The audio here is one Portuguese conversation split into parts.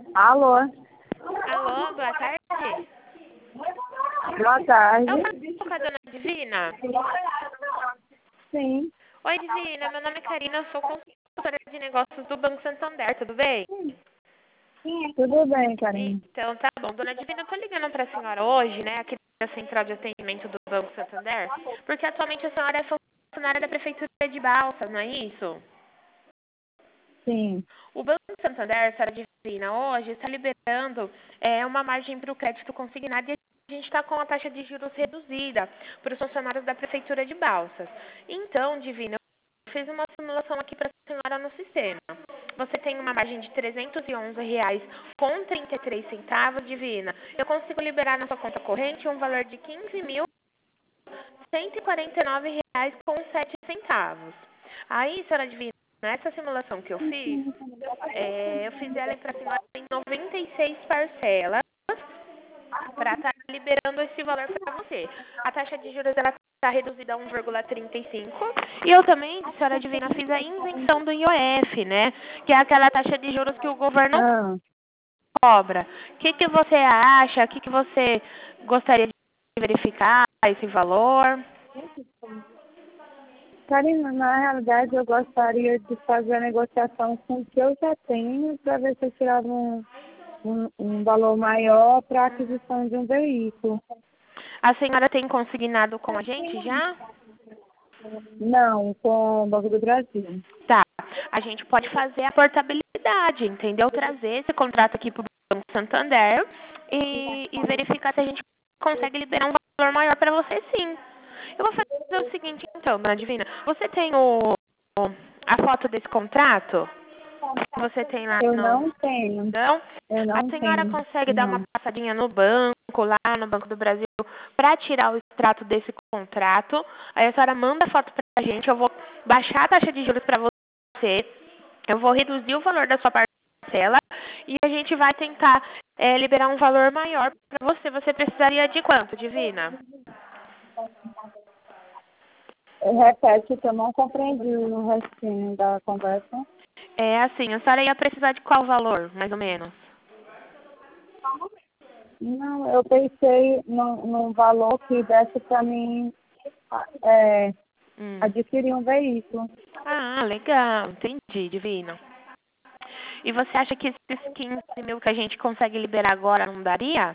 Alô? Alô, boa tarde. Boa tarde. Eu falo com a dona Divina. Sim, Oi, Divina, meu nome é Karina, eu sou consultora de negócios do Banco Santander, tudo bem? tudo bem, Karine. Então, tá bom. Dona Divina, eu tô ligando pra senhora hoje, né, aqui da Central de Atendimento do Banco Santander, porque atualmente a senhora é funcionária da Prefeitura de Balsas, não é isso? Sim. O Banco Santander, senhora Divina, hoje está liberando uma margem para o crédito consignado e a gente está com a taxa de juros reduzida para os funcionários da Prefeitura de Balsas. Então, Divina, eu fiz uma simulação aqui para a senhora no sistema. Você tem uma margem de R$ 311 com 33 centavos, Divina. Eu consigo liberar na sua conta corrente um valor de R$ 15.149 com 7 centavos. Aí, senhora Divina, nessa simulação que eu fiz ela para a senhora em 96 parcelas para estar liberando esse valor para você. A taxa de juros ela está reduzida a 1,35 e eu também, senhora Divina, fiz a isenção do IOF, né? Que é aquela taxa de juros que o governo Ah, cobra. O que você acha? O que você gostaria de verificar esse valor? Karina, na realidade eu gostaria de fazer a negociação com o que eu já tenho para ver se eu tirava um valor maior para a aquisição de um veículo. A senhora tem consignado com a gente já? Não, com o Banco do Brasil. Tá. A gente pode fazer a portabilidade, entendeu? Trazer esse contrato aqui para o Banco Santander e verificar se a gente consegue liberar um valor maior para você, sim. Eu vou fazer o seguinte, então, dona Divina. Você tem a foto desse contrato? Você tem lá Eu no... não tenho. Então, Eu a não senhora tenho. consegue dar uma Não. passadinha no banco, lá no Banco do Brasil, para tirar o extrato desse contrato. Aí a senhora manda a foto pra gente, eu vou baixar a taxa de juros para você, eu vou reduzir o valor da sua parcela e a gente vai tentar liberar um valor maior para você. Você precisaria de quanto, Divina? Repete que eu não compreendi o restinho da conversa. É assim, a senhora ia precisar de qual valor, mais ou menos? Não, eu pensei num valor que desse para mim Hum. adquirir um veículo. Ah, legal, entendi, Divina. E você acha que esses 15 mil que a gente consegue liberar agora não daria?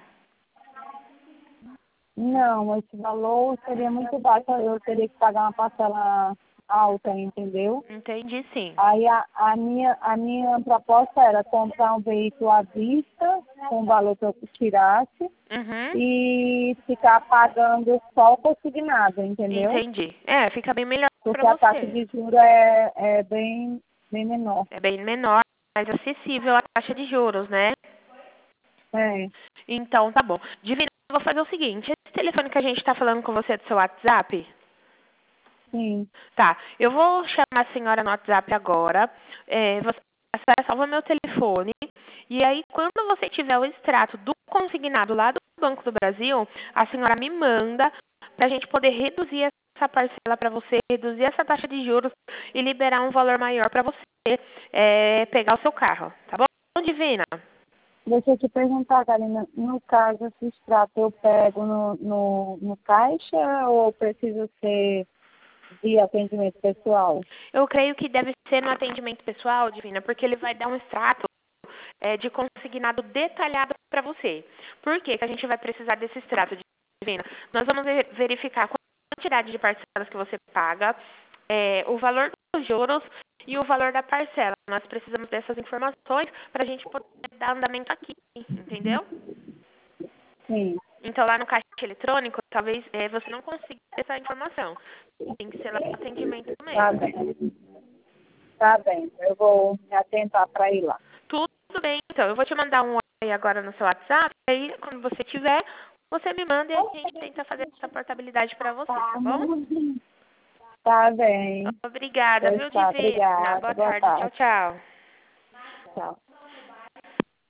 Não, esse valor seria muito baixo, eu teria que pagar uma parcela alta, entendeu? Entendi, sim. Aí a minha proposta era comprar um veículo à vista, com o valor que eu tirasse, Uhum, e ficar pagando só o consignado, entendeu? entendi. É, fica bem melhor para Porque a taxa você. de juros é bem menor. É bem menor, mais acessível a taxa de juros, né? É, Então, tá bom. Divina, eu vou fazer o seguinte. Esse telefone que a gente tá falando com você é do seu WhatsApp? sim. Tá. Eu vou chamar a senhora no WhatsApp agora. A senhora salva meu telefone. E aí, quando você tiver o extrato do consignado lá do Banco do Brasil, a senhora me manda para a gente poder reduzir essa parcela para você, reduzir essa taxa de juros e liberar um valor maior para você pegar o seu carro. Tá bom, Divina? Deixa eu te perguntar, Karina, no caso, esse extrato eu pego no caixa ou precisa ser de atendimento pessoal? Eu creio que deve ser no atendimento pessoal, Divina, porque ele vai dar um extrato de consignado detalhado para você. Por que que a gente vai precisar desse extrato, Divina? Nós vamos verificar a quantidade de parcelas que você paga, o valor dos juros e o valor da parcela. Nós precisamos dessas informações para a gente poder dar andamento aqui, entendeu? Sim, Então, lá no caixa eletrônico, talvez você não consiga essa informação. Tem que ser lá no atendimento tá mesmo. bem. Tá bem, eu vou me atentar para ir lá. Tudo bem, então. Eu vou te mandar um aí agora no seu WhatsApp. Aí, quando você tiver, você me manda e a gente tenta fazer essa portabilidade para você, tá bom? Tá bem. Obrigada, Pois viu, tá, Divina? obrigada. Boa Boa tarde. Tchau, tarde. tchau. Tchau.